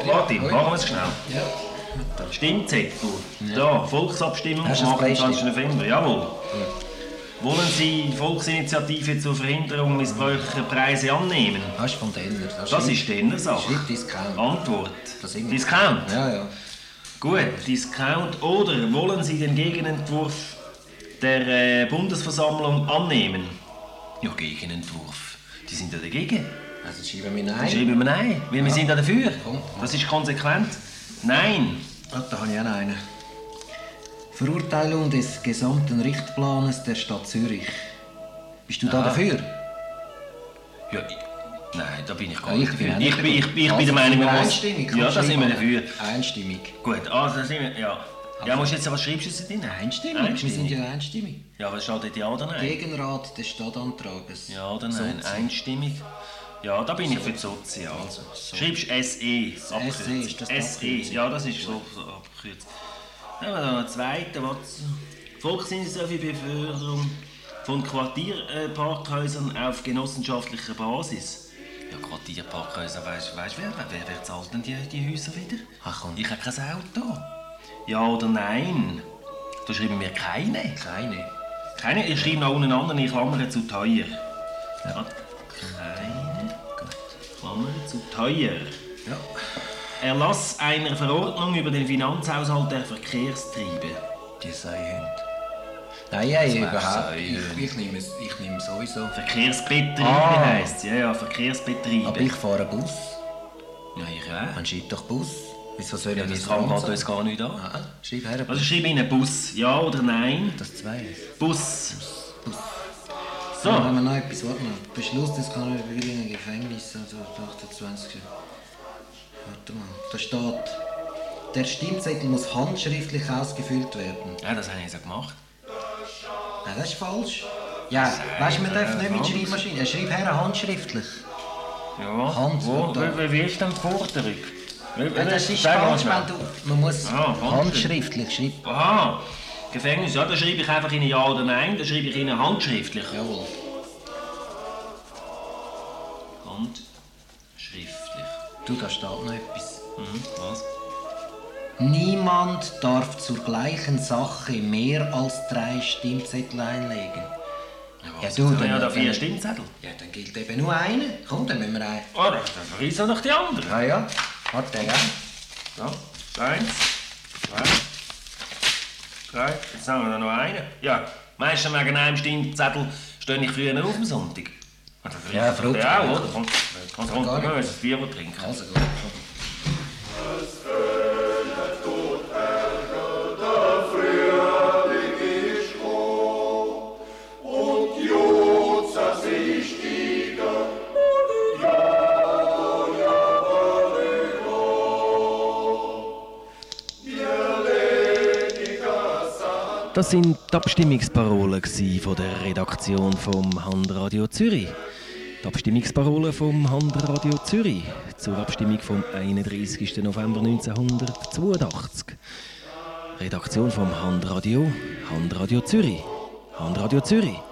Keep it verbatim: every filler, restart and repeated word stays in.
warte, machen wir es schnell. Ja. Stimmzettel. Ja. Da, Volksabstimmung am achtundzwanzigsten November. Jawohl. Ja. Wollen Sie Volksinitiative zur Verhinderung missbräuchlicher Preise annehmen? Das ist von Denner. Das, das ist Denner Sache. Schritt Discount. Antwort. Discount? Ja, ja. Gut, Discount. Oder wollen Sie den Gegenentwurf der äh, Bundesversammlung annehmen? Ja, Gegenentwurf. Die sind ja dagegen. Also schreiben wir Nein. Schreiben wir Nein, weil ja. wir sind ja dafür. Das ist konsequent. Nein. Oh, da habe ich auch noch einen. Verurteilung des gesamten Richtplanes der Stadt Zürich. Bist du Aha. da dafür? Ja, ich, nein, da bin ich gar nicht dafür. Ich, ich, ich, ich also bin der Meinung, wir einstimmig. Ja, da sind wir dafür. Einstimmig. Gut, also da sind wir, ja. Ja, musst jetzt, was schreibst du drin? Einstimmig. einstimmig. Wir sind ja einstimmig. Ja, was steht dort, ja oder nein? Gegenrat des Stadtantrages. Ja oder nein? Sozi. Einstimmig. Ja, da bin ich für die Sozi. Also. So. Schreibst S E. S E ist das S E, ja, das ist so, so abgekürzt. Dann haben wir noch einen zweiten. Was? Volksinitiative Beförderung von Quartierparkhäusern auf genossenschaftlicher Basis. Ja, Quartierparkhäuser, weißt du, wer, wer, wer zahlt denn die, die Häuser wieder? Ach, komm. Ich habe kein Auto. Ja oder nein? Da schreiben wir keine. Keine. Keine? Ich schreibe noch unten anderen in Klammern zu teuer. Ja. Keine. Klammern zu teuer. Ja. Erlass einer Verordnung über den Finanzhaushalt der Verkehrstriebe. Die sei Nein, ja, überhaupt. Ich, ich, nehme, ich nehme sowieso. Verkehrsbetriebe ah. heisst es. Ja, ja, Verkehrsbetriebe. Aber ich fahre Bus. Ja, ich auch. Man schreibt doch Bus. Wieso soll ja, ich das kann geht uns gar nicht an. Ah, schreib her, Bus. Also schreib in einen Bus. Ja oder nein? Das zwei. Bus. Bus. So. Dann haben wir noch etwas. Warte mal. Beschluss des Kanalbewilligungen Gefängnis. Also achtundzwanzig. Warte mal. Da steht, der Stimmzettel muss handschriftlich ausgefüllt werden. Ja, das habe ich so gemacht. Nein, das ist falsch. Ja, weißt du, man darf nicht mit Schreibmaschine. Schreib her handschriftlich. Ja. Hand, wo, wie, wie ist denn die Forderung? Ja, das ist falsch, wenn du... Man muss ah, handschriftlich schreiben. Aha. Gefängnis, ja, da schreibe ich einfach Ihnen Ja oder Nein. Da schreibe ich Ihnen handschriftlich. Jawohl. Handschriftlich. Du, da steht noch etwas. Mhm, was? Niemand darf zur gleichen Sache mehr als drei Stimmzettel einlegen. Ja, ja, du, dann ja da vier Stimmzettel. Ja, dann gilt eben nur einer. Komm, dann müssen wir einen. Oh, dann verreissen wir noch die anderen. Ja, ja. Warte, gell? So, eins, zwei, drei. Jetzt haben wir noch einen. Ja, meistens wegen einem Stimmzettel stehe ich früher auf am Sonntag. Ja, Frucht. Ja, oder? Komm, komm, komm, komm, wir müssen ein Bier trinken. Also gut, komm. Das sind die Abstimmungsparolen von der Redaktion vom Handradio Zürich. Die Abstimmungsparolen vom Handradio Zürich zur Abstimmung vom einunddreißigsten November neunzehnhundertzweiundachtzig. Redaktion vom Handradio, Handradio Zürich. Handradio Zürich.